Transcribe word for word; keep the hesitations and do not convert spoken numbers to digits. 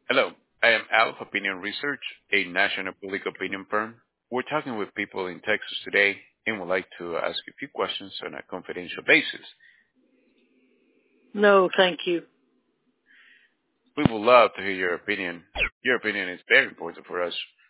Hello, I am Al of Opinion Research, a national public opinion firm. We're talking with people in Texas today and would like to ask a few questions on a confidential basis. No, thank you. We would love to hear your opinion. Your opinion is very important for us.